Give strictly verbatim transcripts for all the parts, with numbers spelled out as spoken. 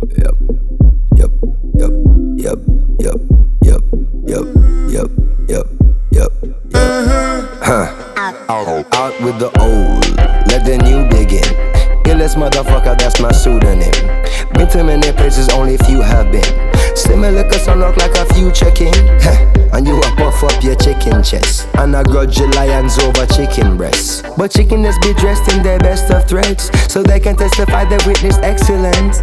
Yep, yep, yep, yep, yep, yep, yep, yep, yep, yep, yep. Huh. Out, out with the old, let the new begin. Illest motherfucker, that's my pseudonym. Been to many places, only few have been. Similar cause I look like a future king. And you a puff up your chicken chest, and I grudge your lions over chicken breasts. But chicken is be dressed in their best of threads, so they can testify they witnessed excellence.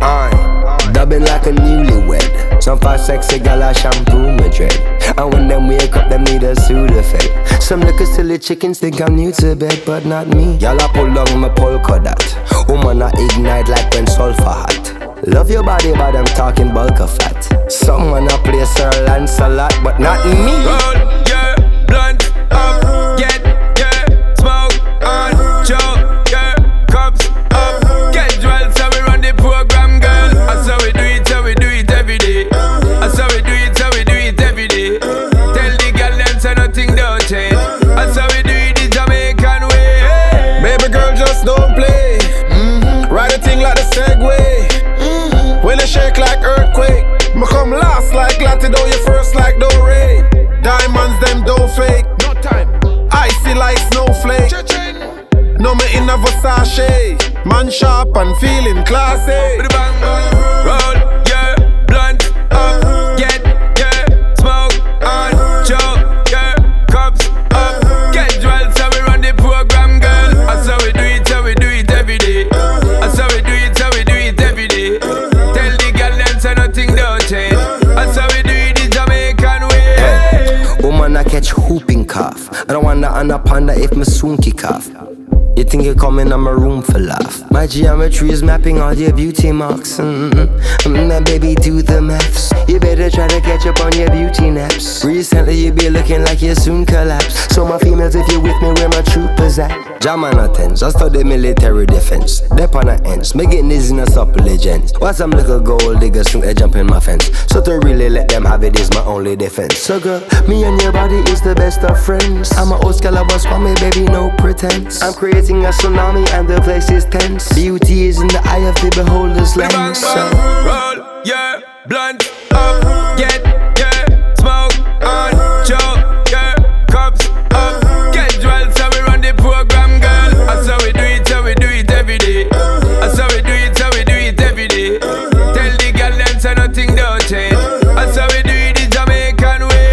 I dubbing like a newlywed. Some fast sexy gal a shampoo my dread, and when them wake up them need a Sudafed. Some little silly chickens think I'm new to bed, but not me. Y'all a pull long my polka dot. Woman a ignite like when sulfur hot. Love your body but I'm talking bulk of fat. Someone a play Sir Lancelot, but not me. Roll, yeah, blunt up, get, yeah, smoke on, choke, yeah, cups up, get well, so we run the program, girl. That's how we do it, how we do it every day. That's how we do it, how we do it every day. Tell the girl them say nothing don't change. That's how we do it the Jamaican way. Baby girl, just don't play. Mm-hmm. Ride a thing like the Segway. Mm-hmm. When it shake like earthquake, me come last like Latido, you first like Dore. Diamonds, them don't fake. No time. Icy like snowflake. Cha-ching. No me in a Versace. Man sharp and feeling classy. Bang bang, roll, yeah, blunt up, get, yeah, smoke on, choke, yeah, cups up, get well, so we run the program, girl. That's how we do it, how we do it every day. That's how we do it, how we do it every day. Tell the girl them say nothing don't change. That's how we do it the Jamaican way. Hey, woman I catch whooping cough. I don't wanna anaconda if me soon kick off. You think you're coming on my room for laugh? My geometry is mapping all your beauty marks. Mm-mm. Mm, baby, do the maths. You better try to catch up on your beauty naps. Recently you be looking like you soon collapse. So my females, if you with me, where my troopers at? Jam on a tens, I study military defense. Dep on the ends, me getting this in a supple legends. Why some little gold diggers think they jump in my fence? So to really let them have it is my only defense. So girl, me and your body is the best of friends. I'm a old Scalabus for me, baby, no pretense. I'm creating a tsunami and the place is tense. Beauty is in the eye of the beholder's lens. Bang bang, roll, yeah, blunt up, get, yeah, smoke on, choke, yeah, cups up, get well, so we run the program, girl. That's how we do it, how we do it every day. That's how we do it, how we do it every day. Tell the girl them say nothing don't change. That's how we do it the Jamaican way.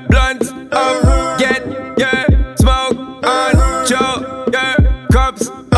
Cups